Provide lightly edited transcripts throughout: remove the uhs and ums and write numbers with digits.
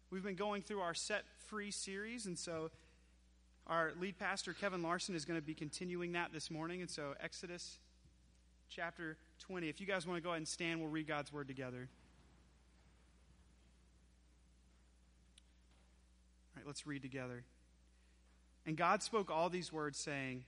We've been going through our Set Free series, and so our lead pastor, Kevin Larson, is going to be continuing that this morning. And so Exodus chapter 20. If you guys want to go ahead and stand, we'll read God's word together. All right, let's read together. And God spoke all these words, saying,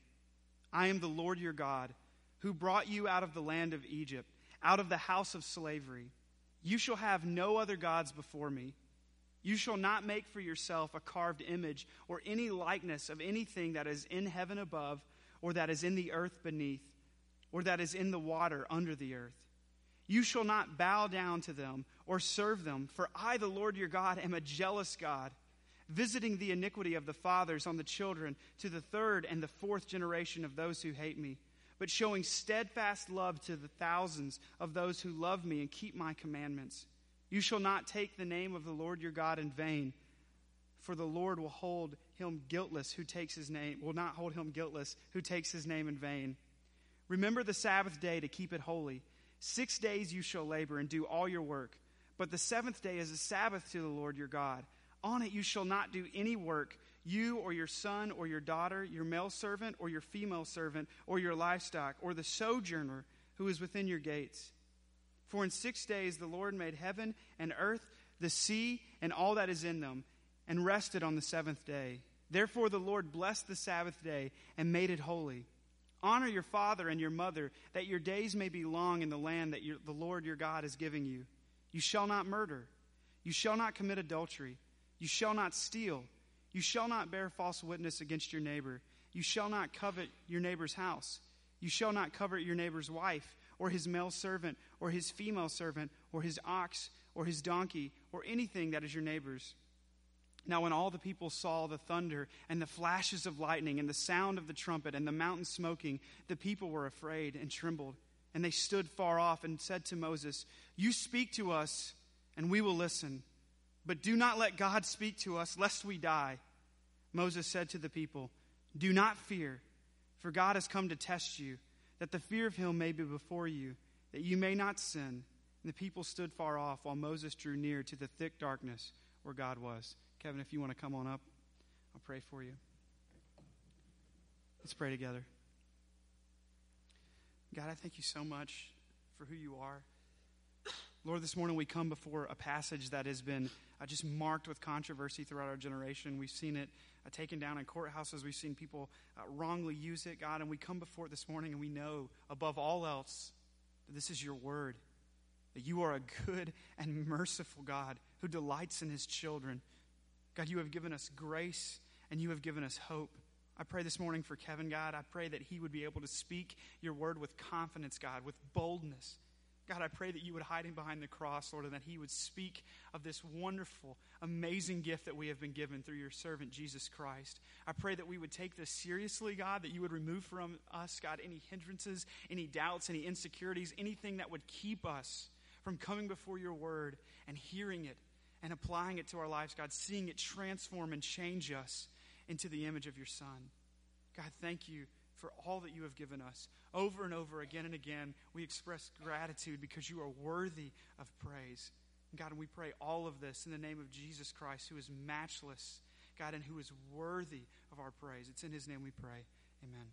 I am the Lord your God, who brought you out of the land of Egypt, out of the house of slavery. You shall have no other gods before me. You shall not make for yourself a carved image or any likeness of anything that is in heaven above, or that is in the earth beneath, or that is in the water under the earth. You shall not bow down to them or serve them, for I, the Lord your God, am a jealous God, visiting the iniquity of the fathers on the children to the third and the fourth generation of those who hate me, but showing steadfast love to the thousands of those who love me and keep my commandments. You shall not take the name of the Lord your God in vain, for the Lord will hold him guiltless who takes his name, will not hold him guiltless who takes his name in vain. Remember the Sabbath day to keep it holy. 6 days you shall labor and do all your work, but the seventh day is a Sabbath to the Lord your God. On it you shall not do any work, you or your son or your daughter, your male servant or your female servant, or your livestock, or the sojourner who is within your gates. For in 6 days the Lord made heaven and earth, the sea, and all that is in them, and rested on the seventh day. Therefore the Lord blessed the Sabbath day and made it holy. Honor your father and your mother, that your days may be long in the land that the Lord your God is giving you. You shall not murder. You shall not commit adultery. You shall not steal. You shall not bear false witness against your neighbor. You shall not covet your neighbor's house. You shall not covet your neighbor's wife, or his male servant, or his female servant, or his ox, or his donkey, or anything that is your neighbor's. Now when all the people saw the thunder, and the flashes of lightning, and the sound of the trumpet, and the mountain smoking, the people were afraid and trembled. And they stood far off and said to Moses, You speak to us, and we will listen. But do not let God speak to us, lest we die. Moses said to the people, Do not fear, for God has come to test you, that the fear of him may be before you, that you may not sin. And the people stood far off, while Moses drew near to the thick darkness where God was. Kevin, if you want to come on up, I'll pray for you. Let's pray together. God, I thank you so much for who you are. Lord, this morning we come before a passage that has been just marked with controversy throughout our generation. We've seen it taken down in courthouses. We've seen people wrongly use it, God. And we come before it this morning and we know, above all else, that this is your word. That you are a good and merciful God who delights in his children. God, you have given us grace and you have given us hope. I pray this morning for Kevin, God. I pray that he would be able to speak your word with confidence, God, with boldness. God, I pray that you would hide him behind the cross, Lord, and that he would speak of this wonderful, amazing gift that we have been given through your servant, Jesus Christ. I pray that we would take this seriously, God, that you would remove from us, God, any hindrances, any doubts, any insecurities, anything that would keep us from coming before your word and hearing it and applying it to our lives, God, seeing it transform and change us into the image of your Son. God, thank you for all that you have given us. Over and over, again and again, we express gratitude because you are worthy of praise. And God, and we pray all of this in the name of Jesus Christ, who is matchless, God, and who is worthy of our praise. It's in his name we pray. Amen.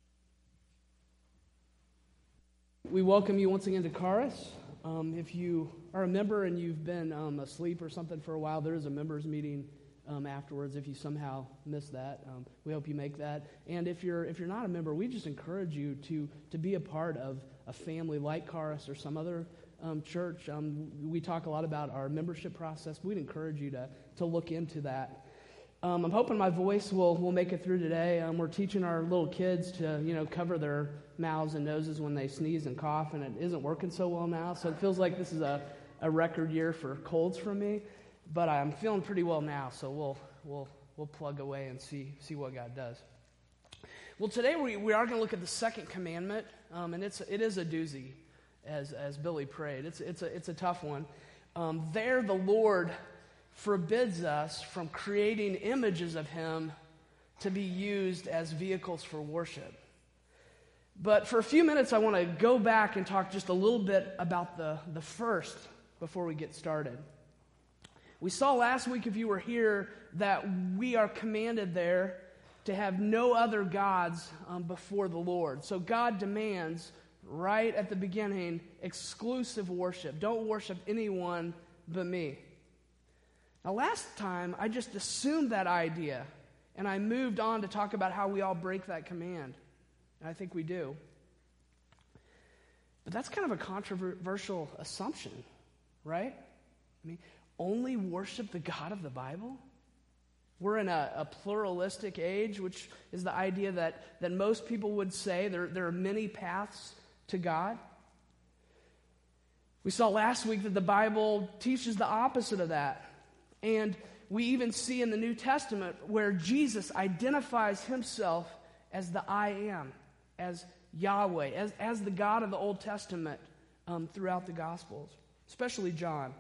We welcome you once again to Charis. If you are a member and you've been asleep or something for a while, there is a members meeting afterwards. If you somehow missed that, we hope you make that. And if you're not a member, we just encourage you to be a part of a family like Charis or some other church. We talk a lot about our membership process. We'd encourage you to look into that. I'm hoping my voice will make it through today. We're teaching our little kids to cover their mouths and noses when they sneeze and cough, and it isn't working so well now. So it feels like this is a record year for colds from me. But I'm feeling pretty well now, so we'll plug away and see what God does. Well, today we are going to look at the second commandment, and it is a doozy, as Billy prayed. It's a tough one. There, the Lord forbids us from creating images of Him to be used as vehicles for worship. But for a few minutes, I want to go back and talk just a little bit about the first before we get started. We saw last week, if you were here, that we are commanded there to have no other gods before the Lord. So God demands, right at the beginning, exclusive worship. Don't worship anyone but me. Now, last time, I just assumed that idea, and I moved on to talk about how we all break that command. And I think we do. But that's kind of a controversial assumption, right? I mean, only worship the God of the Bible? We're in a pluralistic age, which is the idea that most people would say there are many paths to God. We saw last week that the Bible teaches the opposite of that. And we even see in the New Testament where Jesus identifies himself as the I am, as Yahweh, as the God of the Old Testament throughout the Gospels, especially John.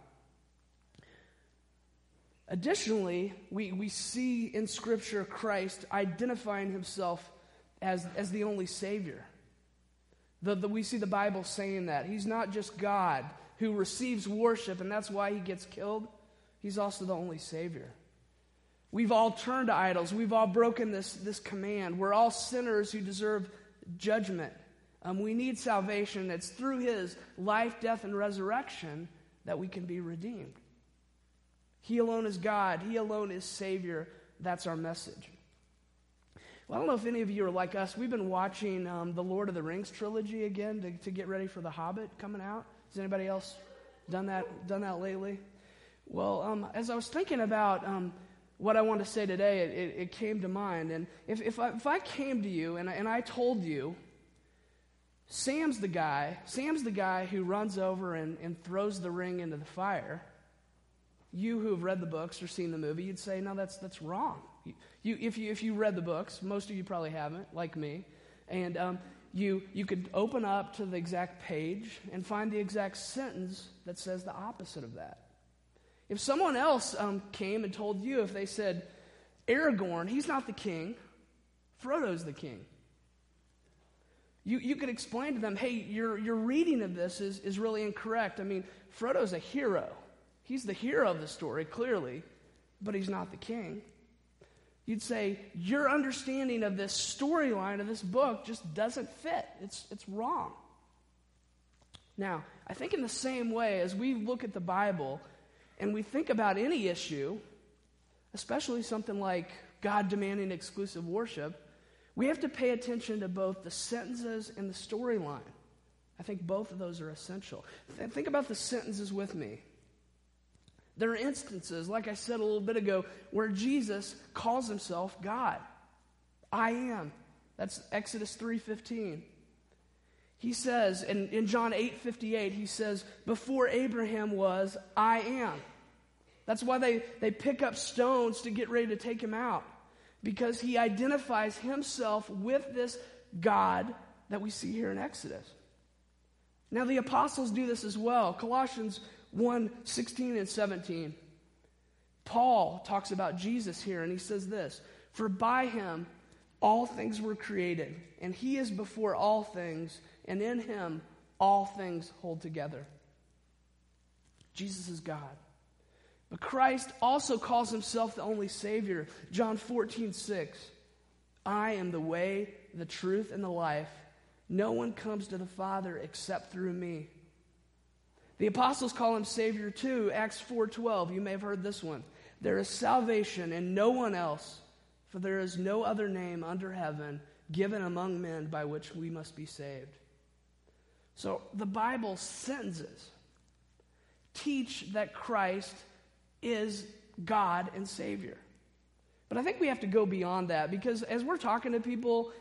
Additionally, we see in Scripture Christ identifying himself as the only Savior. We see the Bible saying that. He's not just God who receives worship, and that's why he gets killed. He's also the only Savior. We've all turned to idols. We've all broken this command. We're all sinners who deserve judgment. We need salvation. It's through his life, death, and resurrection that we can be redeemed. He alone is God. He alone is Savior. That's our message. Well, I don't know if any of you are like us. We've been watching the Lord of the Rings trilogy again to get ready for The Hobbit coming out. Has anybody else done that lately? Well, as I was thinking about what I want to say today, it came to mind. And if I came to you and I told you, Sam's the guy who runs over and throws the ring into the fire, you who have read the books or seen the movie, you'd say, no, that's wrong. If you read the books, most of you probably haven't, like me, and you could open up to the exact page and find the exact sentence that says the opposite of that. If someone else came and told you, if they said, Aragorn, he's not the king, Frodo's the king, you could explain to them, hey, your reading of this is really incorrect. I mean, Frodo's a hero. He's the hero of the story, clearly, but he's not the king. You'd say, your understanding of this storyline of this book just doesn't fit. It's wrong. Now, I think in the same way, as we look at the Bible and we think about any issue, especially something like God demanding exclusive worship, we have to pay attention to both the sentences and the storyline. I think both of those are essential. Think about the sentences with me. There are instances, like I said a little bit ago, where Jesus calls himself God. I am. That's Exodus 3:15. He says, in John 8:58, he says, before Abraham was, I am. That's why they pick up stones to get ready to take him out, because he identifies himself with this God that we see here in Exodus. Now, the apostles do this as well. Colossians 1:16 and 17. Paul talks about Jesus here, and he says this, for by him all things were created, and he is before all things, and in him all things hold together. Jesus is God. But Christ also calls himself the only Savior. John 14:6. I am the way, the truth, and the life. No one comes to the Father except through me. The apostles call him Savior too. Acts 4:12. You may have heard this one. There is salvation in no one else, for there is no other name under heaven given among men by which we must be saved. So the Bible's sentences teach that Christ is God and Savior. But I think we have to go beyond that, because as we're talking to people,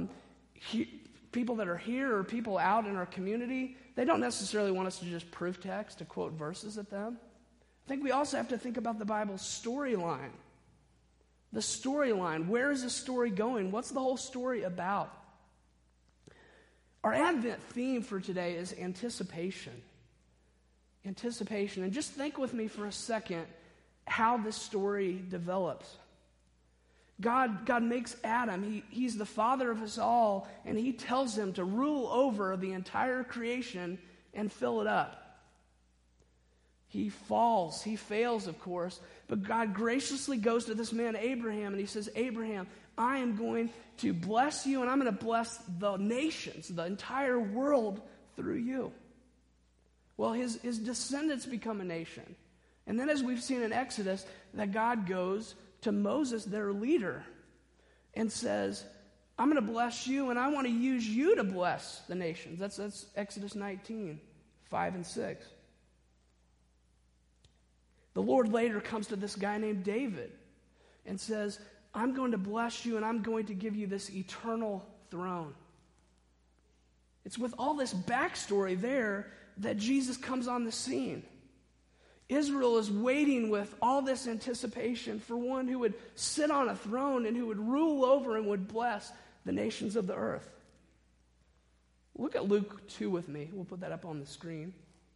people that are here or people out in our community, they don't necessarily want us to just proof text, to quote verses at them. I think we also have to think about the Bible's storyline. The storyline. Where is the story going? What's the whole story about? Our Advent theme for today is anticipation. Anticipation. And just think with me for a second how this story develops. God makes Adam. He's the father of us all, and he tells him to rule over the entire creation and fill it up. He falls. He fails, of course. But God graciously goes to this man, Abraham, and he says, Abraham, I am going to bless you, and I'm going to bless the nations, the entire world through you. Well, his descendants become a nation. And then as we've seen in Exodus, that God goes to Moses, their leader, and says, I'm going to bless you, and I want to use you to bless the nations. That's Exodus 19, 5 and 6. The Lord later comes to this guy named David and says, I'm going to bless you, and I'm going to give you this eternal throne. It's with all this backstory there that Jesus comes on the scene. Israel is waiting with all this anticipation for one who would sit on a throne and who would rule over and would bless the nations of the earth. Look at Luke 2 with me. We'll put that up on the screen.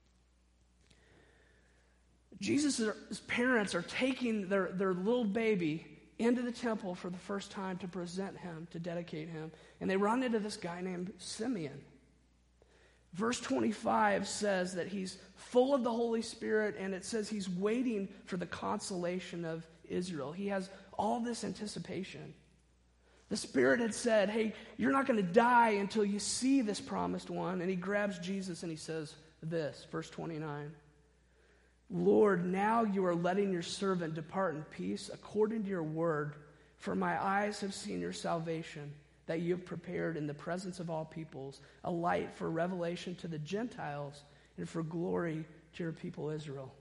Jesus' parents are taking their little baby into the temple for the first time to present him, to dedicate him. And they run into this guy named Simeon. Verse 25 says that he's full of the Holy Spirit, and it says he's waiting for the consolation of Israel. He has all this anticipation. The Spirit had said, hey, you're not going to die until you see this promised one. And he grabs Jesus and he says this, verse 29. Lord, now you are letting your servant depart in peace according to your word, for my eyes have seen your salvation, that you have prepared in the presence of all peoples, a light for revelation to the Gentiles and for glory to your people Israel.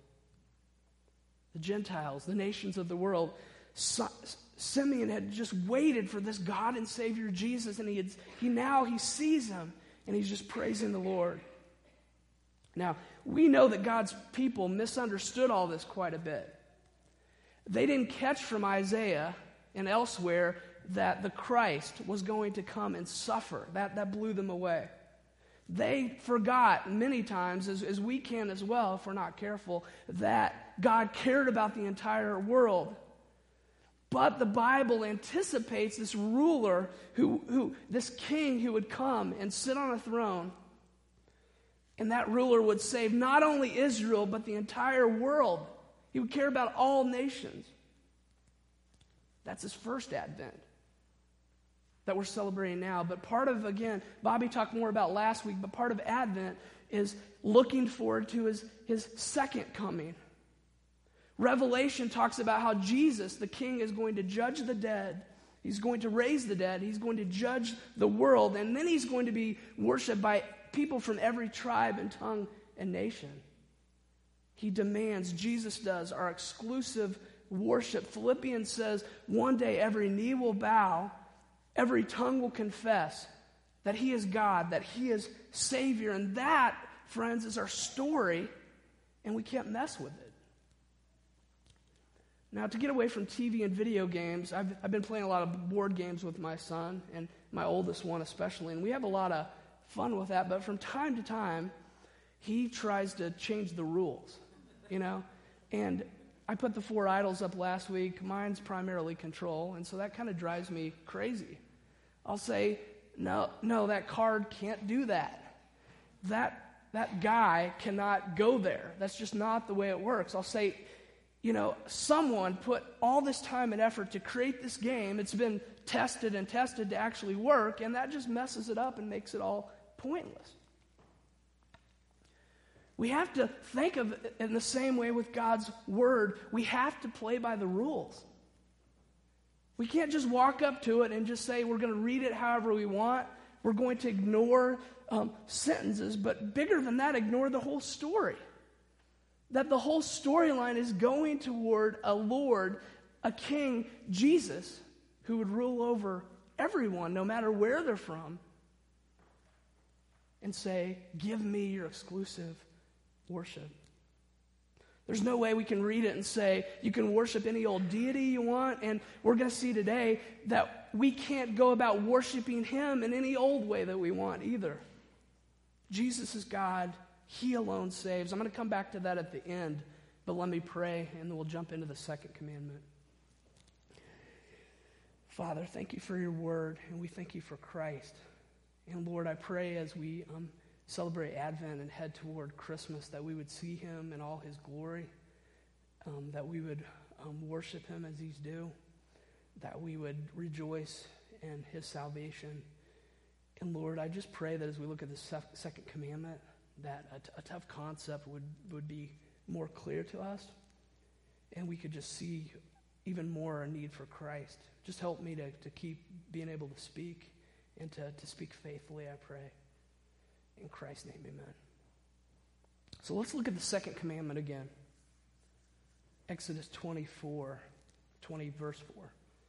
The Gentiles, the nations of the world. Simeon had just waited for this God and Savior Jesus, and he sees him, and he's just praising the Lord. Now, we know that God's people misunderstood all this quite a bit. They didn't catch from Isaiah and elsewhere that the Christ was going to come and suffer. That blew them away. They forgot many times, as we can as well if we're not careful, that God cared about the entire world. But the Bible anticipates this ruler, this king who would come and sit on a throne, and that ruler would save not only Israel, but the entire world. He would care about all nations. That's his first advent that we're celebrating now. But part of, again, Bobby talked more about last week, but part of Advent is looking forward to his second coming. Revelation talks about how Jesus, the King, is going to judge the dead. He's going to raise the dead. He's going to judge the world. And then he's going to be worshiped by people from every tribe and tongue and nation. He demands, Jesus does, our exclusive worship. Philippians says, one day every knee will bow, every tongue will confess that he is God, that he is Savior. And that, friends, is our story, and we can't mess with it. Now, to get away from TV and video games, I've been playing a lot of board games with my son, and my oldest one especially, and we have a lot of fun with that. But from time to time, he tries to change the rules, And I put the 4 idols up last week. Mine's primarily control, and so that kind of drives me crazy. I'll say, no, that card can't do that. That guy cannot go there. That's just not the way it works. I'll say, someone put all this time and effort to create this game. It's been tested and tested to actually work, and that just messes it up and makes it all pointless. We have to think of it in the same way with God's word. We have to play by the rules. We can't just walk up to it and just say we're going to read it however we want. We're going to ignore sentences, but bigger than that, ignore the whole story. That the whole storyline is going toward a Lord, a King, Jesus, who would rule over everyone, no matter where they're from, and say, give me your exclusive worship. There's no way we can read it and say, you can worship any old deity you want, and we're going to see today that we can't go about worshiping him in any old way that we want either. Jesus is God. He alone saves. I'm going to come back to that at the end, but let me pray, and then we'll jump into the second commandment. Father, thank you for your word, and we thank you for Christ. And Lord, I pray as we celebrate Advent and head toward Christmas, that we would see him in all his glory, that we would worship him as he's due, that we would rejoice in his salvation. And Lord, I just pray that as we look at the second commandment, that a tough concept would be more clear to us, and we could just see even more a need for Christ. Just help me to keep being able to speak and to speak faithfully, I pray. In Christ's name, amen. So let's look at the second commandment again. Exodus 24, 20, verse 4.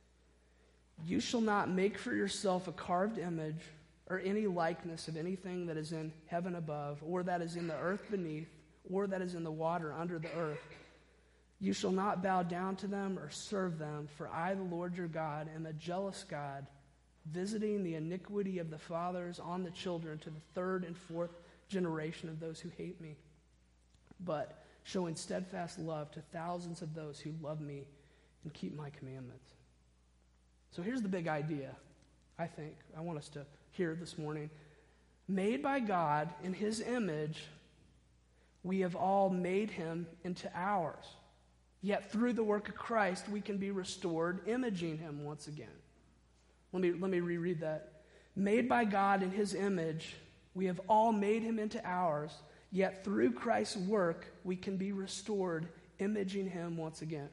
You shall not make for yourself a carved image or any likeness of anything that is in heaven above, or that is in the earth beneath, or that is in the water under the earth. You shall not bow down to them or serve them, for I, the Lord your God, am a jealous God, visiting the iniquity of the fathers on the children to the third and fourth generation of those who hate me, but showing steadfast love to thousands of those who love me and keep my commandments. So here's the big idea, I think, I want us to hear this morning. Made by God in his image, we have all made him into ours. Yet through the work of Christ, we can be restored, imaging him once again. Let me reread that. Made by God in his image, we have all made him into ours, yet through Christ's work, we can be restored, imaging him once again.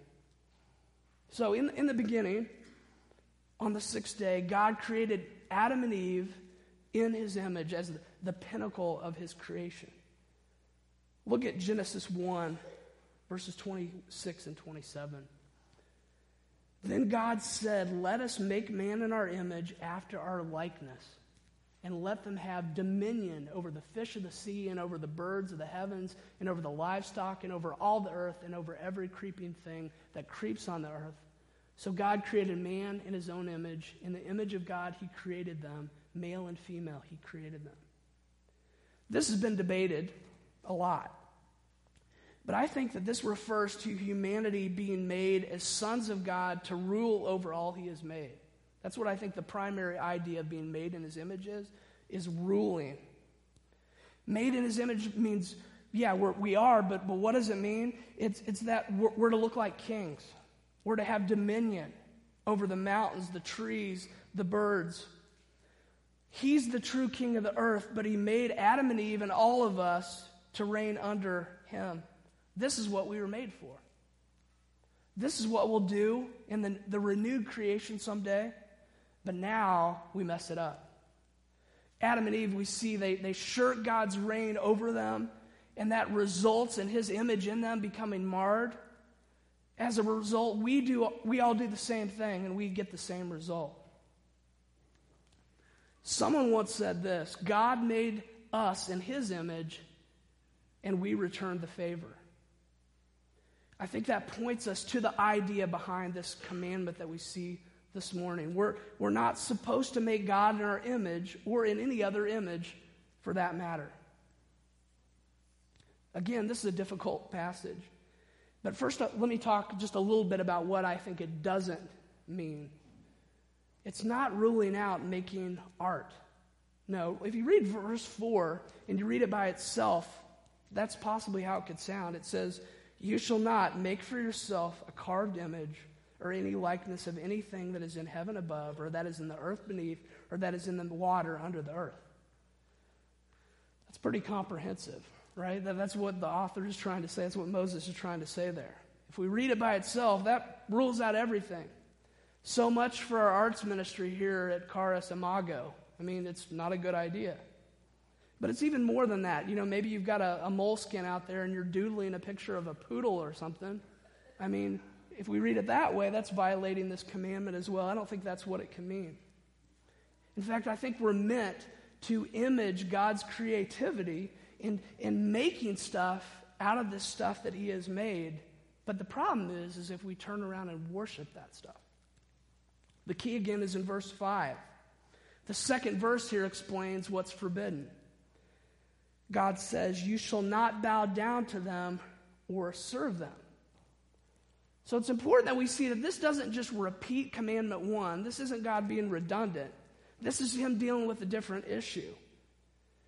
So in the beginning, on the sixth day, God created Adam and Eve in his image as the pinnacle of his creation. Look at Genesis 1, verses 26 and 27. Then God said, let us make man in our image after our likeness, and let them have dominion over the fish of the sea, and over the birds of the heavens, and over the livestock, and over all the earth, and over every creeping thing that creeps on the earth. So God created man in his own image. In the image of God, he created them. Male and female, he created them. This has been debated a lot. But I think that this refers to humanity being made as sons of God to rule over all he has made. That's what I think the primary idea of being made in his image is ruling. Made in his image means, yeah, we are, but what does it mean? It's that we're to look like kings. We're to have dominion over the mountains, the trees, the birds. He's the true king of the earth, but he made Adam and Eve and all of us to reign under him. This is what we were made for. This is what we'll do in the renewed creation someday, but now we mess it up. Adam and Eve, we see they shirk God's reign over them, and that results in his image in them becoming marred. As a result, we all do the same thing, and we get the same result. Someone once said this: God made us in his image, and we returned the favor. I think that points us to the idea behind this commandment that we see this morning. We're not supposed to make God in our image or in any other image for that matter. Again, this is a difficult passage. But first, let me talk just a little bit about what I think it doesn't mean. It's not ruling out making art. No, if you read verse 4 and you read it by itself, that's possibly how it could sound. It says, you shall not make for yourself a carved image or any likeness of anything that is in heaven above, or that is in the earth beneath, or that is in the water under the earth. That's pretty comprehensive, right? That's what the author is trying to say. That's what Moses is trying to say there. If we read it by itself, that rules out everything. So much for our arts ministry here at Caris Imago. I mean, it's not a good idea. But it's even more than that. You know, maybe you've got a moleskin out there and you're doodling a picture of a poodle or something. I mean, if we read it that way, that's violating this commandment as well. I don't think that's what it can mean. In fact, I think we're meant to image God's creativity in making stuff out of this stuff that he has made. But the problem is if we turn around and worship that stuff. The key again is in verse 5. The second verse here explains what's forbidden. God says, you shall not bow down to them or serve them. So it's important that we see that this doesn't just repeat commandment 1. This isn't God being redundant. This is him dealing with a different issue.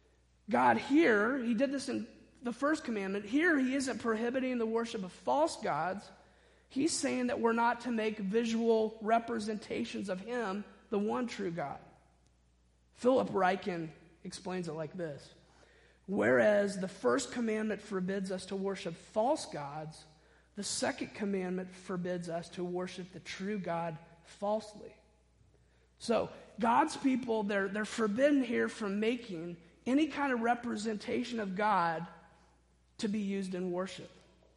God here, he did this in the first commandment. Here, he isn't prohibiting the worship of false gods. He's saying that we're not to make visual representations of him, the one true God. Philip Ryken explains it like this. Whereas the first commandment forbids us to worship false gods, the second commandment forbids us to worship the true God falsely. So, God's people, they're forbidden here from making any kind of representation of God to be used in worship.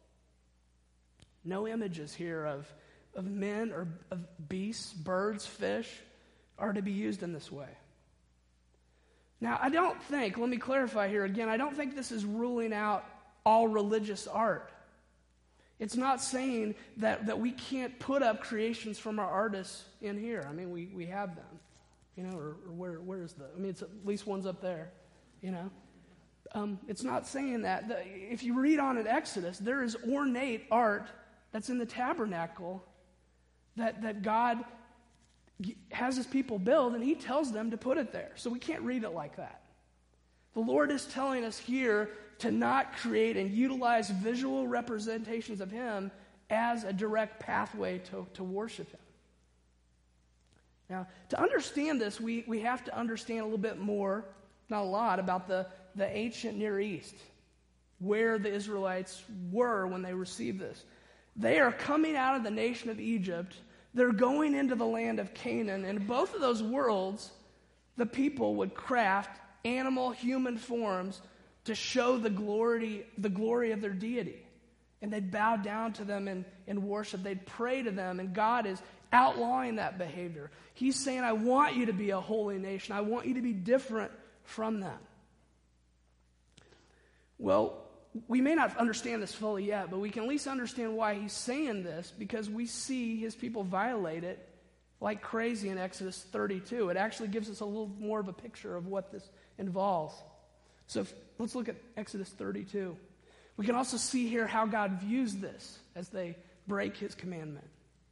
No images here of men or of beasts, birds, fish are to be used in this way. Now, I don't think, let me clarify here again, I don't think this is ruling out all religious art. It's not saying that we can't put up creations from our artists in here. I mean, we have them, you know, or where is the, I mean, it's at least one's up there, you know. It's not saying that. If you read on in Exodus, there is ornate art that's in the tabernacle that God has his people build, and he tells them to put it there. So we can't read it like that. The Lord is telling us here to not create and utilize visual representations of him as a direct pathway to worship him. Now, to understand this, we have to understand a little bit more, not a lot, about the ancient Near East, where the Israelites were when they received this. They are coming out of the nation of Egypt. They're going into the land of Canaan. And in both of those worlds, the people would craft animal, human forms to show the glory of their deity. And they'd bow down to them in worship. They'd pray to them. And God is outlawing that behavior. He's saying, I want you to be a holy nation. I want you to be different from them. Well, we may not understand this fully yet, but we can at least understand why he's saying this, because we see his people violate it like crazy in Exodus 32. It actually gives us a little more of a picture of what this involves. So let's look at Exodus 32. We can also see here how God views this as they break his commandment.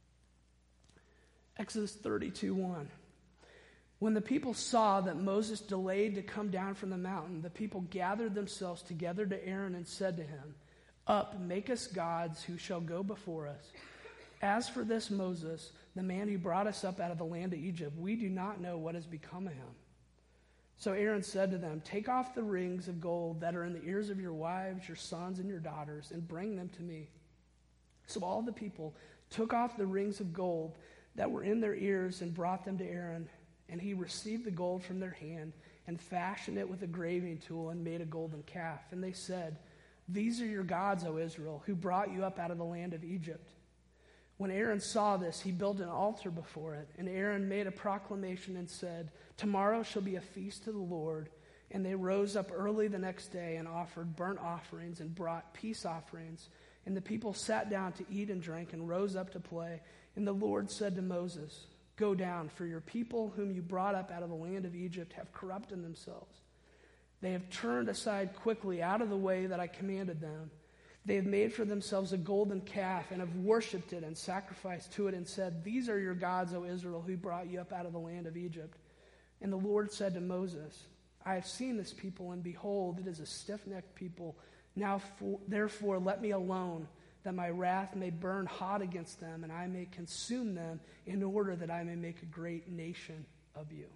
Exodus 32:1. When the people saw that Moses delayed to come down from the mountain, the people gathered themselves together to Aaron and said to him, Up, make us gods who shall go before us. As for this Moses, the man who brought us up out of the land of Egypt, we do not know what has become of him. So Aaron said to them, Take off the rings of gold that are in the ears of your wives, your sons, and your daughters, and bring them to me. So all the people took off the rings of gold that were in their ears and brought them to Aaron. And he received the gold from their hand and fashioned it with a graving tool and made a golden calf. And they said, These are your gods, O Israel, who brought you up out of the land of Egypt. When Aaron saw this, he built an altar before it. And Aaron made a proclamation and said, Tomorrow shall be a feast to the Lord. And they rose up early the next day and offered burnt offerings and brought peace offerings. And the people sat down to eat and drink and rose up to play. And the Lord said to Moses, Go down, for your people whom you brought up out of the land of Egypt have corrupted themselves. They have turned aside quickly out of the way that I commanded them. They have made for themselves a golden calf and have worshipped it and sacrificed to it and said, These are your gods, O Israel, who brought you up out of the land of Egypt. And the Lord said to Moses, I have seen this people, and behold, it is a stiff-necked people. Now, therefore, let me alone, that my wrath may burn hot against them, and I may consume them, in order that I may make a great nation of you.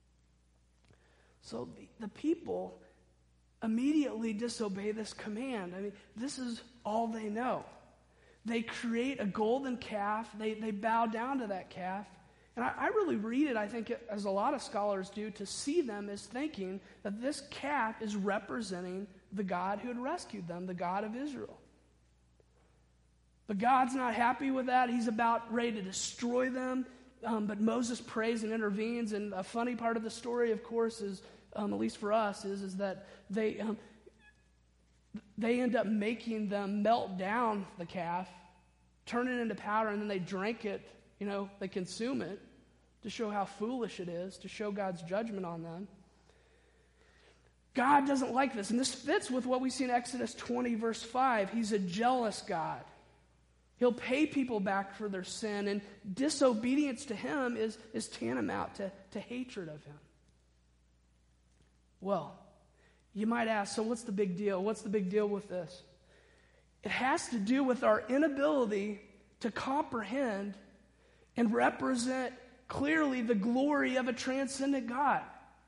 So the people immediately disobey this command. I mean, this is all they know. They create a golden calf. They bow down to that calf. And I really read it, I think, as a lot of scholars do, to see them as thinking that this calf is representing the God who had rescued them, the God of Israel. But God's not happy with that. He's about ready to destroy them. But Moses prays and intervenes. And a funny part of the story, of course, is, at least for us, is that they end up making them melt down the calf, turn it into powder, and then they drink it. You know, they consume it to show how foolish it is, to show God's judgment on them. God doesn't like this. And this fits with what we see in Exodus 20, verse 5. He's a jealous God. He'll pay people back for their sin, and disobedience to him is tantamount to hatred of him. Well, You might ask, so what's the big deal? What's the big deal with this? It has to do with our inability to comprehend and represent clearly the glory of a transcendent God.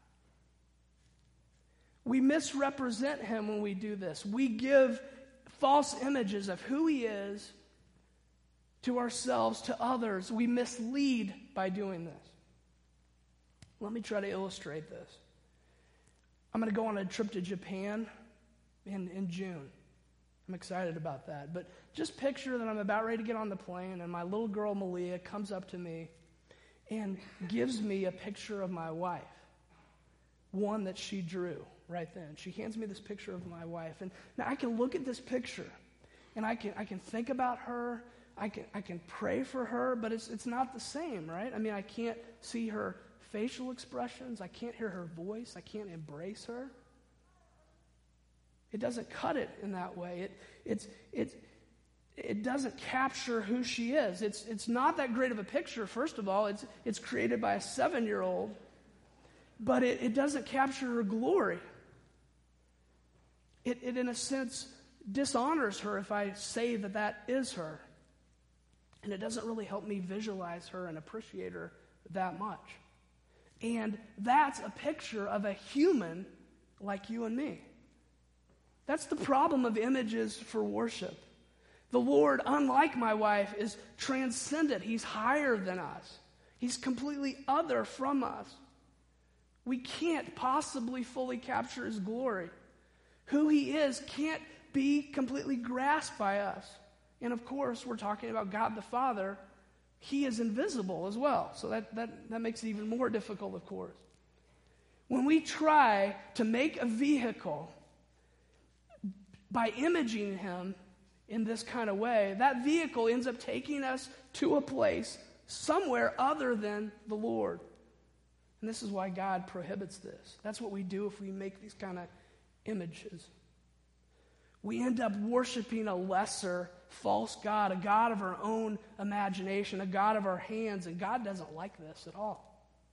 We misrepresent him when we do this. We give false images of who he is to ourselves, to others. We mislead by doing this. Let me try to illustrate this. I'm going to go on a trip to Japan in June. I'm excited about that. But just picture that I'm about ready to get on the plane, and my little girl Malia comes up to me and gives me a picture of my wife, one that she drew right then. She hands me this picture of my wife. And now I can look at this picture, and I can think about her. I can pray for her, but it's not the same, right? I mean, I can't see her facial expressions. I can't hear her voice. I can't embrace her. It doesn't cut it in that way. It doesn't capture who she is. It's not that great of a picture, first of all. It's created by a 7-year-old, but it doesn't capture her glory. It in a sense, dishonors her if I say that is her. And it doesn't really help me visualize her and appreciate her that much. And that's a picture of a human like you and me. That's the problem of images for worship. The Lord, unlike my wife, is transcendent. He's higher than us. He's completely other from us. We can't possibly fully capture his glory. Who he is can't be completely grasped by us. And of course, we're talking about God the Father. He is invisible as well. So that makes it even more difficult, of course. When we try to make a vehicle by imaging him in this kind of way, that vehicle ends up taking us to a place somewhere other than the Lord. And this is why God prohibits this. That's what we do if we make these kind of images. We end up worshiping a lesser, false God, a God of our own imagination, a God of our hands, and God doesn't like this at all.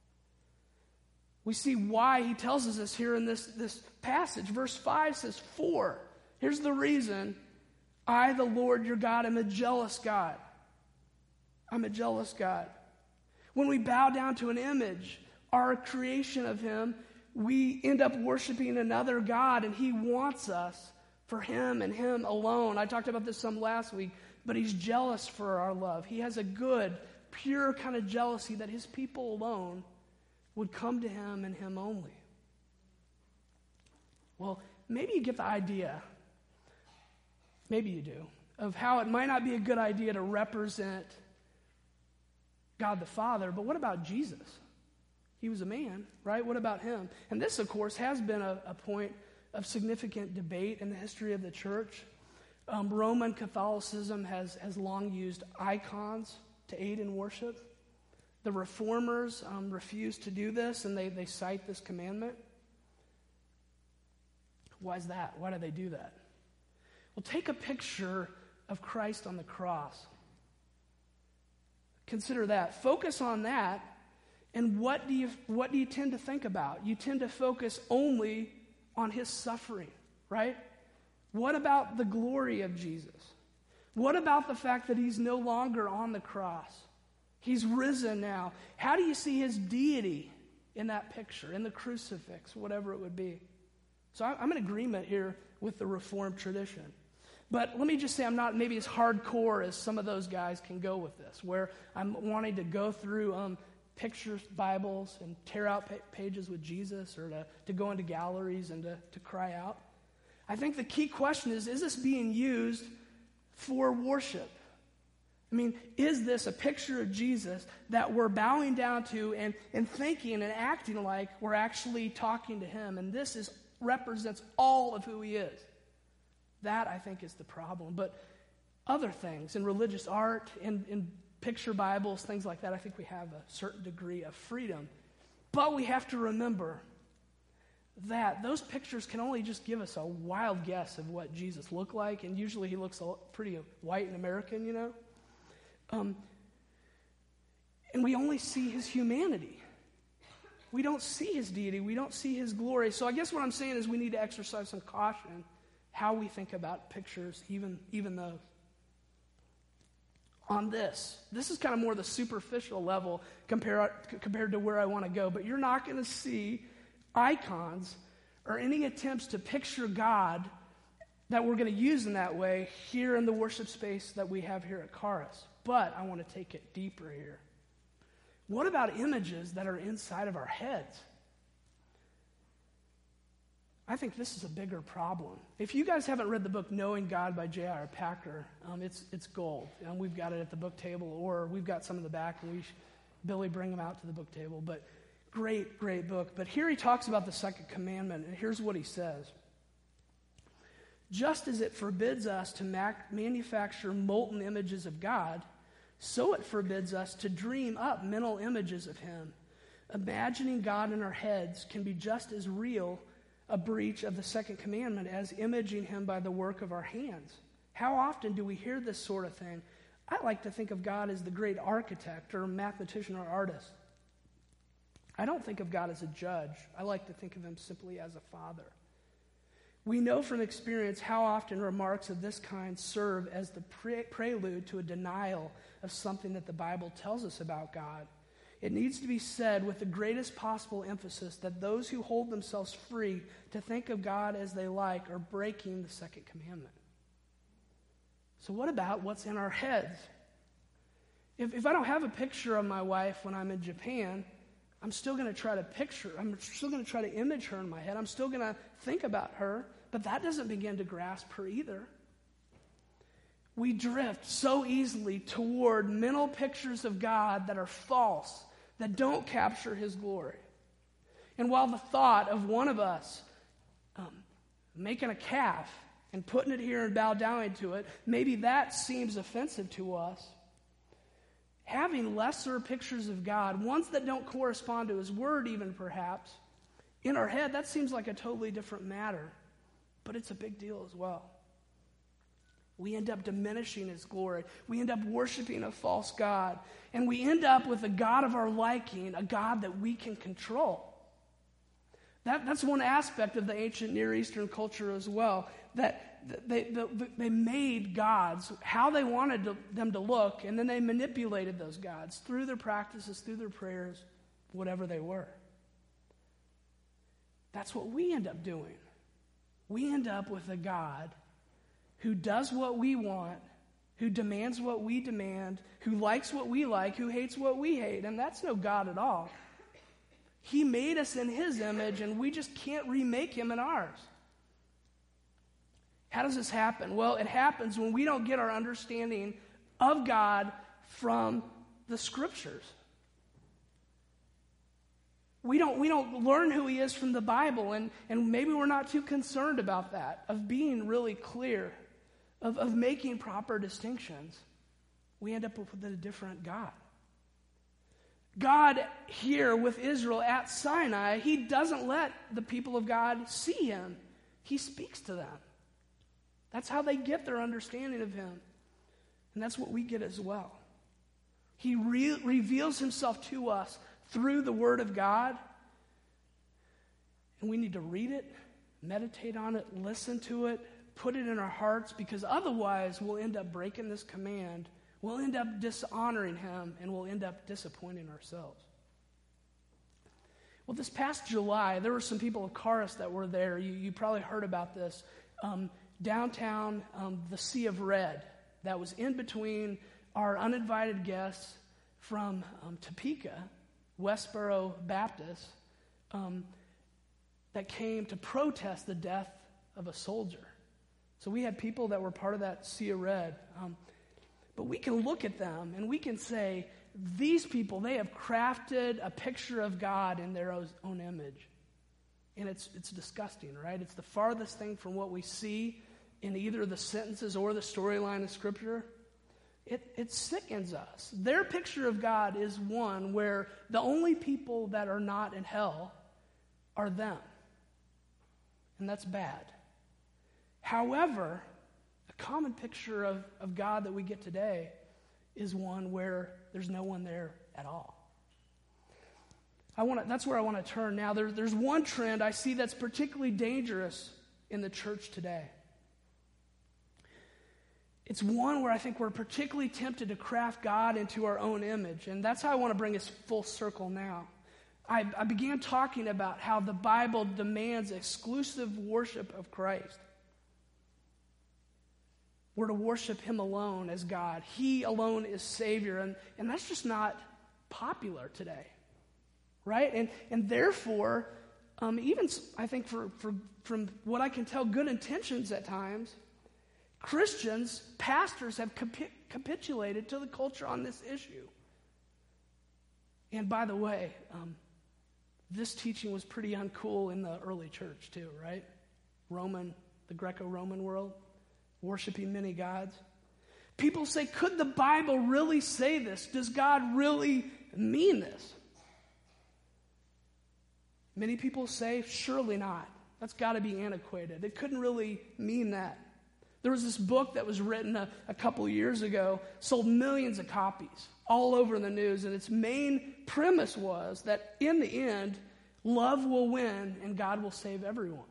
We see why he tells us this here in this passage. Verse 5 says, "For." Here's the reason. "I, the Lord your God, am a jealous God." I'm a jealous God. When we bow down to an image, our creation of him, we end up worshiping another God, and he wants us for him and him alone. I talked about this some last week, but he's jealous for our love. He has a good, pure kind of jealousy that his people alone would come to him and him only. Well, maybe you get the idea, maybe you do, of how it might not be a good idea to represent God the Father, but what about Jesus? He was a man, right? What about him? And this, of course, has been a point of significant debate in the history of the church. Roman Catholicism has long used icons to aid in worship. The Reformers refused to do this, and they cite this commandment. Why is that? Why do they do that? Well, take a picture of Christ on the cross. Consider that. Focus on that, and what do you tend to think about? You tend to focus only on his suffering, right? What about the glory of Jesus? What about the fact that he's no longer on the cross? He's risen now. How do you see his deity in that picture, in the crucifix, whatever it would be? So I'm in agreement here with the Reformed tradition. But let me just say I'm not maybe as hardcore as some of those guys can go with this, where I'm wanting to go through pictures, Bibles, and tear out pages with Jesus, or to go into galleries and to cry out. I think the key question is this being used for worship? I mean, is this a picture of Jesus that we're bowing down to and thinking and acting like we're actually talking to him? And this represents all of who he is. That, I think, is the problem. But other things, in religious art, in picture Bibles, things like that, I think we have a certain degree of freedom. But we have to remember that those pictures can only just give us a wild guess of what Jesus looked like, and usually he looks pretty white and American, you know. And we only see his humanity. we don't see his deity. We don't see his glory. So I guess what I'm saying is we need to exercise some caution how we think about pictures, even those. On this is kind of more the superficial level compared to where I want to go. But you're not going to see icons or any attempts to picture God that we're going to use in that way here in the worship space that we have here at Charis. But I want to take it deeper here. What about images that are inside of our heads? I think this is a bigger problem. If you guys haven't read the book Knowing God by J.I.R. Packer, it's gold. And we've got it at the book table, or we've got some in the back, and Billy, bring them out to the book table. But great book. But here he talks about the second commandment, and here's what he says. Just as it forbids us to manufacture molten images of God, so it forbids us to dream up mental images of him. Imagining God in our heads can be just as real a breach of the second commandment as imaging him by the work of our hands. How often do we hear this sort of thing? I like to think of God as the great architect or mathematician or artist. I don't think of God as a judge. I like to think of him simply as a father. We know from experience how often remarks of this kind serve as the prelude to a denial of something that the Bible tells us about God. It needs to be said with the greatest possible emphasis that those who hold themselves free to think of God as they like are breaking the second commandment. So what about what's in our heads? If I don't have a picture of my wife when I'm in Japan, I'm still going to try to image her in my head. I'm still going to think about her, but that doesn't begin to grasp her either. We drift so easily toward mental pictures of God that are false, that don't capture his glory. And while the thought of one of us making a calf and putting it here and bow down to it, maybe that seems offensive to us, having lesser pictures of God, ones that don't correspond to his word even perhaps, in our head, that seems like a totally different matter. But it's a big deal as well. We end up diminishing his glory. We end up worshiping a false god. And we end up with a God of our liking, a God that we can control. That's one aspect of the ancient Near Eastern culture as well, that they made gods how they wanted them to look, and then they manipulated those gods through their practices, through their prayers, whatever they were. That's what we end up doing. We end up with a God who does what we want, who demands what we demand, who likes what we like, who hates what we hate. And that's no God at all. He made us in his image, and we just can't remake him in ours. How does this happen? Well, it happens when we don't get our understanding of God from the Scriptures. We don't learn who he is from the Bible, and maybe we're not too concerned about that, of being really clear, of making proper distinctions. We end up with a different God. God here with Israel at Sinai, he doesn't let the people of God see him. He speaks to them. That's how they get their understanding of him. And that's what we get as well. He reveals himself to us through the Word of God. And we need to read it, meditate on it, listen to it, put it in our hearts, because otherwise we'll end up breaking this command. We'll end up dishonoring him, and we'll end up disappointing ourselves. Well, this past July, there were some people of Charis that were there. You probably heard about this. Downtown, the Sea of Red, that was in between our uninvited guests from Topeka, Westboro Baptist, that came to protest the death of a soldier. So we had people that were part of that Sea of Red. But we can look at them and we can say, these people, they have crafted a picture of God in their own image. And it's disgusting, right? It's the farthest thing from what we see in either the sentences or the storyline of Scripture. It sickens us. Their picture of God is one where the only people that are not in hell are them. And that's bad. However, a common picture of God that we get today is one where there's no one there at all. That's where I want to turn now. There's one trend I see that's particularly dangerous in the church today. It's one where I think we're particularly tempted to craft God into our own image, and that's how I want to bring us full circle now. I began talking about how the Bible demands exclusive worship of Christ. We're to worship him alone as God. He alone is Savior, and that's just not popular today, right? And therefore, even I think from what I can tell, good intentions at times, Christians, pastors have capitulated to the culture on this issue. And by the way, this teaching was pretty uncool in the early church too, right? The Greco-Roman world, worshiping many gods. People say, could the Bible really say this? Does God really mean this? Many people say, surely not. That's got to be antiquated. It couldn't really mean that. There was this book that was written a couple years ago, sold millions of copies all over the news, and its main premise was that in the end, love will win and God will save everyone.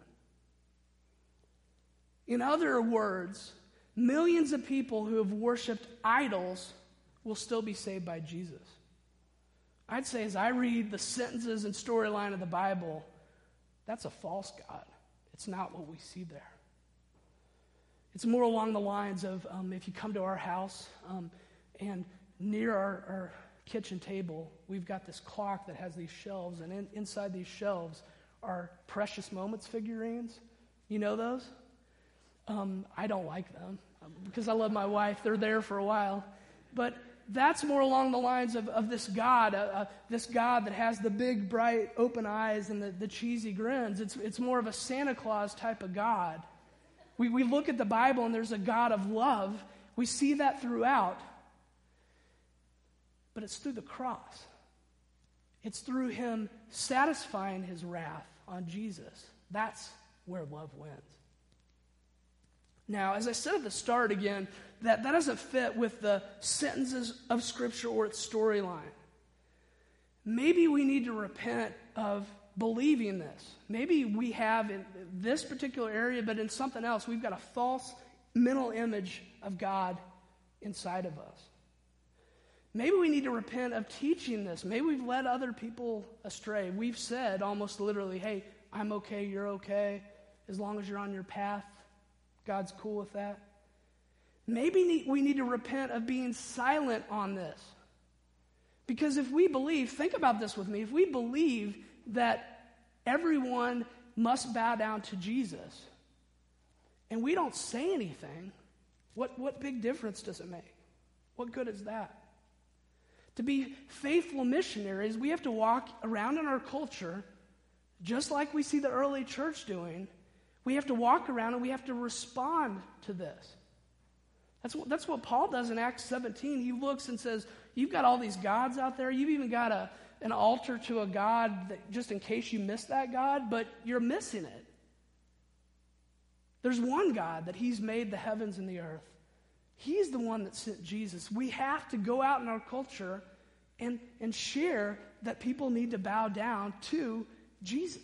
In other words, millions of people who have worshipped idols will still be saved by Jesus. I'd say as I read the sentences and storyline of the Bible, that's a false God. It's not what we see there. It's more along the lines of if you come to our house and near our kitchen table, we've got this clock that has these shelves, and inside these shelves are Precious Moments figurines. You know those? I don't like them because I love my wife. They're there for a while. But that's more along the lines of this God that has the big, bright, open eyes and the cheesy grins. It's more of a Santa Claus type of God. We look at the Bible and there's a God of love. We see that throughout. But it's through the cross. It's through him satisfying his wrath on Jesus. That's where love wins. Now, as I said at the start again, that doesn't fit with the sentences of Scripture or its storyline. Maybe we need to repent of believing this. Maybe we have in this particular area, but in something else, we've got a false mental image of God inside of us. Maybe we need to repent of teaching this. Maybe we've led other people astray. We've said almost literally, hey, I'm okay, you're okay. As long as you're on your path, God's cool with that. Maybe we need to repent of being silent on this. Because if we believe, think about this with me, if we believe that everyone must bow down to Jesus, and we don't say anything, what big difference does it make? What good is that? To be faithful missionaries, we have to walk around in our culture, just like we see the early church doing. We have to walk around and we have to respond to this. That's what Paul does in Acts 17. He looks and says, you've got all these gods out there. You've even got an altar to a God that, just in case you miss that God, but you're missing it. There's one God that he's made the heavens and the earth. He's the one that sent Jesus. We have to go out in our culture and share that people need to bow down to Jesus.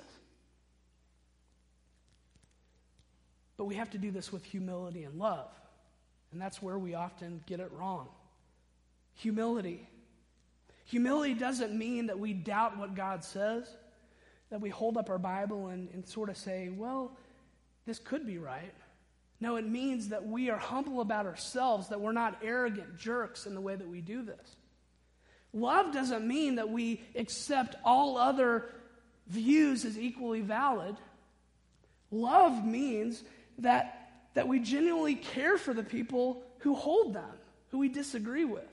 But we have to do this with humility and love. And that's where we often get it wrong. Humility. Humility doesn't mean that we doubt what God says, that we hold up our Bible and sort of say, well, this could be right. No, it means that we are humble about ourselves, that we're not arrogant jerks in the way that we do this. Love doesn't mean that we accept all other views as equally valid. Love means that we genuinely care for the people who hold them, who we disagree with.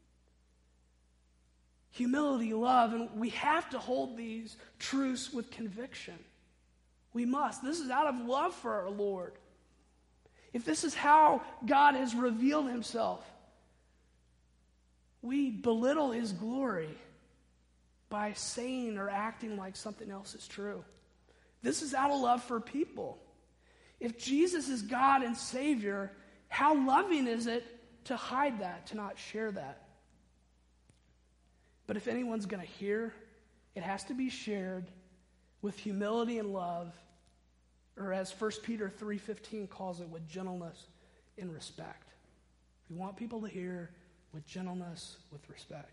Humility, love, and we have to hold these truths with conviction. We must. This is out of love for our Lord. If this is how God has revealed himself, we belittle his glory by saying or acting like something else is true. This is out of love for people. If Jesus is God and Savior, how loving is it to hide that, to not share that? But if anyone's going to hear it has to be shared with humility and love, or as 1 Peter 3:15 calls it, with gentleness and respect. We want people to hear with gentleness, with respect.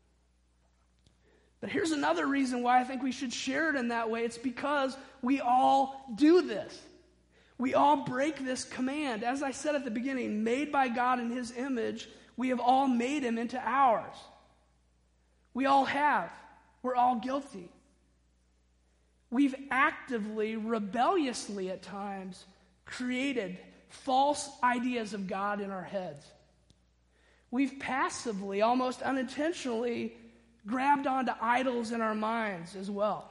But here's another reason why I think we should share it in that way. It's because we all do this. We all break this command. As I said at the beginning, made by God in his image, we have all made him into ours. We all have. We're all guilty. We've actively, rebelliously at times, created false ideas of God in our heads. We've passively, almost unintentionally, grabbed onto idols in our minds as well.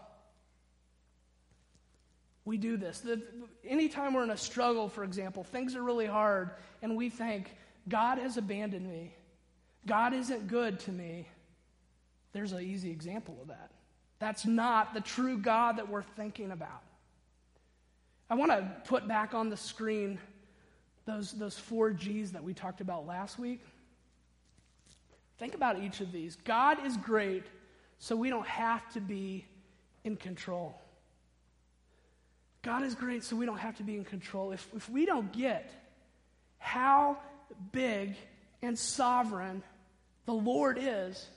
We do this. Anytime we're in a struggle, for example, things are really hard, and we think, God has abandoned me. God isn't good to me. There's an easy example of that. That's not the true God that we're thinking about. I want to put back on the screen those 4 G's that we talked about last week. Think about each of these. God is great, so we don't have to be in control. God is great, so we don't have to be in control. If we don't get how big and sovereign the Lord is,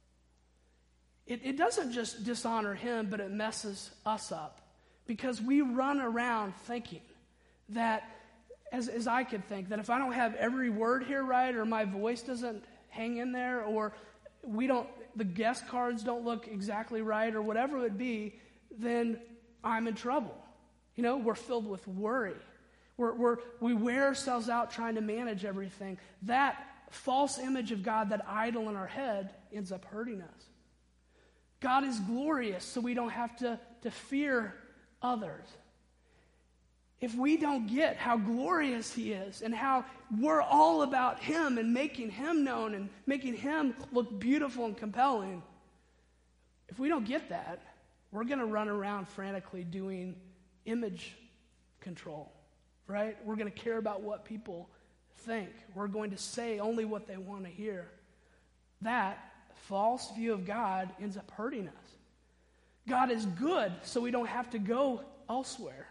it doesn't just dishonor him, but it messes us up. Because we run around thinking that, as I could think, that if I don't have every word here right, or my voice doesn't hang in there, or the guest cards don't look exactly right, or whatever it would be, then I'm in trouble. We're filled with worry. We wear ourselves out trying to manage everything. That false image of God, that idol in our head, ends up hurting us. God is glorious, so we don't have to fear others. If we don't get how glorious he is and how we're all about him and making him known and making him look beautiful and compelling, if we don't get that, we're going to run around frantically doing image control, right? We're going to care about what people think. We're going to say only what they want to hear. That false view of God ends up hurting us. God is good, so we don't have to go elsewhere.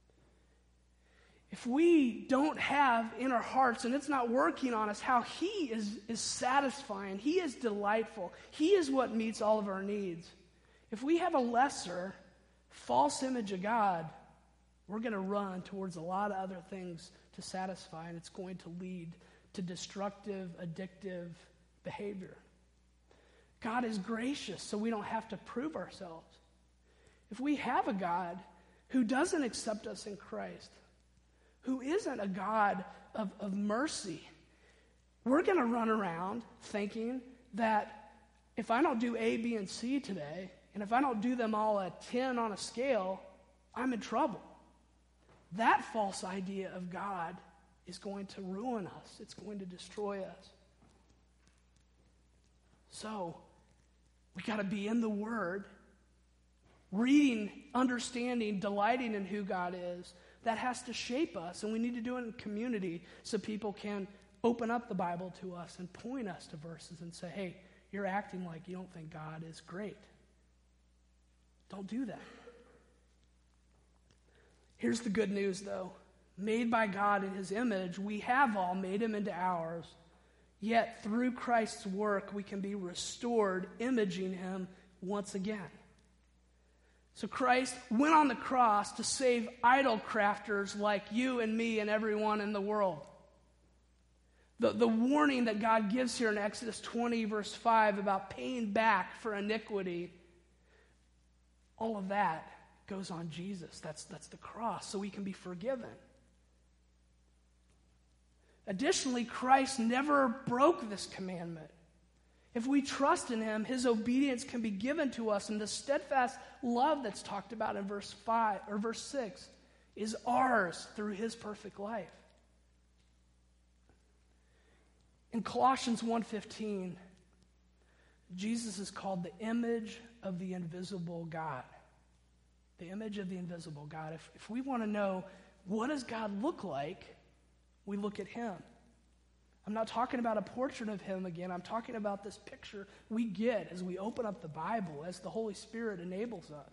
If we don't have in our hearts, and it's not working on us, how he is satisfying, he is delightful, he is what meets all of our needs. If we have a lesser, false image of God, we're going to run towards a lot of other things to satisfy, and it's going to lead to destructive, addictive behavior. God is gracious, so we don't have to prove ourselves. If we have a God who doesn't accept us in Christ, who isn't a God of mercy, we're going to run around thinking that if I don't do A, B, and C today, and if I don't do them all a 10 on a scale, I'm in trouble. That false idea of God is going to ruin us. It's going to destroy us. So, we got to be in the Word, reading, understanding, delighting in who God is. That has to shape us, and we need to do it in community so people can open up the Bible to us and point us to verses and say, hey, you're acting like you don't think God is great. Don't do that. Here's the good news, though. Made by God in his image, we have all made him into ours. Yet through Christ's work, we can be restored, imaging him once again. So Christ went on the cross to save idol crafters like you and me and everyone in the world. The warning that God gives here in Exodus 20, verse 5, about paying back for iniquity, all of that goes on Jesus. That's the cross, so we can be forgiven. Additionally, Christ never broke this commandment. If we trust in him, his obedience can be given to us, and the steadfast love that's talked about in verse 5 or verse 6 is ours through his perfect life. In Colossians 1:15, Jesus is called the image of the invisible God. The image of the invisible God. If we want to know what does God look like, we look at him. I'm not talking about a portrait of him again. I'm talking about this picture we get as we open up the Bible, as the Holy Spirit enables us.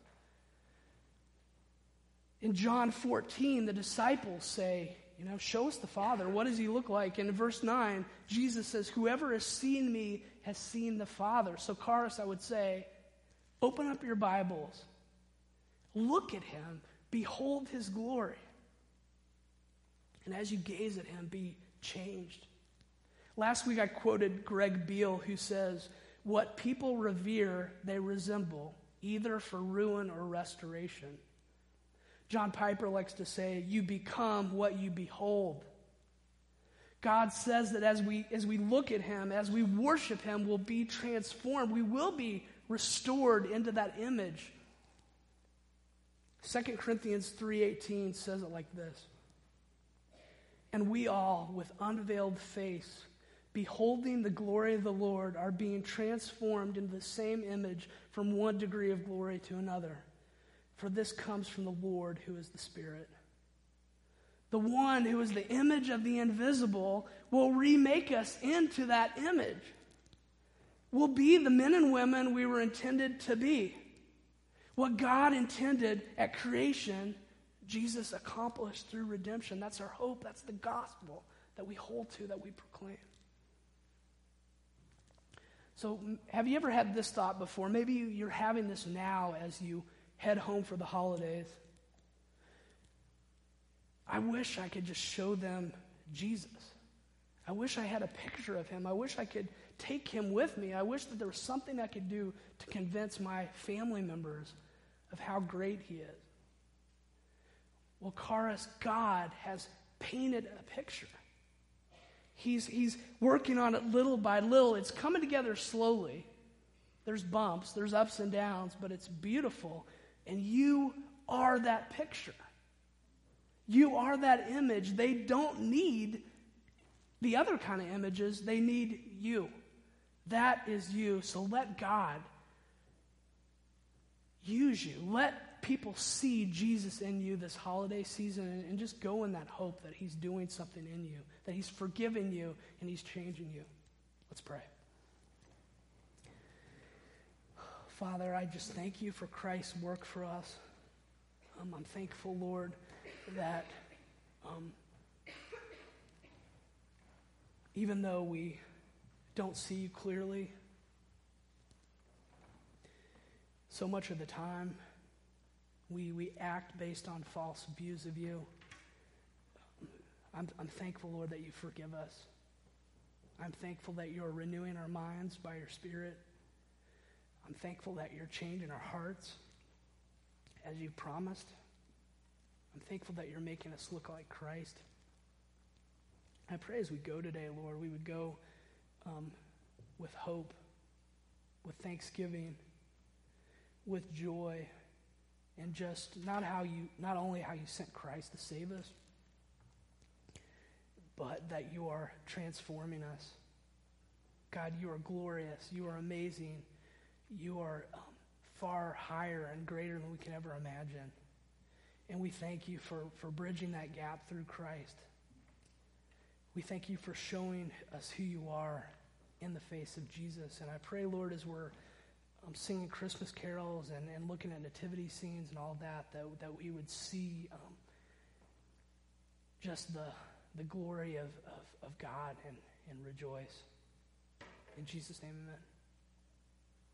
In John 14, the disciples say, show us the Father. What does he look like? And in verse 9, Jesus says, whoever has seen me has seen the Father. So, Karis, I would say, open up your Bibles. Look at him. Behold his glory. And as you gaze at him, be changed. Last week I quoted Greg Beale, who says, what people revere, they resemble, either for ruin or restoration. John Piper likes to say, you become what you behold. God says that as we look at him, as we worship him, we'll be transformed. We will be restored into that image. 2 Corinthians 3:18 says it like this. And we all, with unveiled face, beholding the glory of the Lord, are being transformed into the same image from one degree of glory to another. For this comes from the Lord, who is the Spirit. The one who is the image of the invisible will remake us into that image. We'll be the men and women we were intended to be. What God intended at creation, Jesus accomplished through redemption. That's our hope. That's the gospel that we hold to, that we proclaim. So have you ever had this thought before? Maybe you're having this now as you head home for the holidays. I wish I could just show them Jesus. I wish I had a picture of him. I wish I could take him with me. I wish that there was something I could do to convince my family members of how great he is. Well, Karis, God has painted a picture. He's working on it little by little. It's coming together slowly. There's bumps, there's ups and downs, but it's beautiful. And you are that picture. You are that image. They don't need the other kind of images. They need you. That is you. So let God use you. Let people see Jesus in you this holiday season and just go in that hope that he's doing something in you, that he's forgiving you and he's changing you. Let's pray. Father, I just thank you for Christ's work for us. I'm thankful, Lord, that even though we don't see you clearly, so much of the time we act based on false views of you. I'm thankful, Lord, that you forgive us. I'm thankful that you're renewing our minds by your Spirit. I'm thankful that you're changing our hearts as you promised. I'm thankful that you're making us look like Christ. I pray as we go today, Lord, we would go with hope, with thanksgiving, with joy, and just not only how you sent Christ to save us, but that you are transforming us. God, you are glorious. You are amazing. You are far higher and greater than we can ever imagine. And we thank you for bridging that gap through Christ. We thank you for showing us who you are in the face of Jesus. And I pray, Lord, as we're singing Christmas carols and looking at nativity scenes and all that we would see just the glory of God and rejoice. In Jesus' name, amen.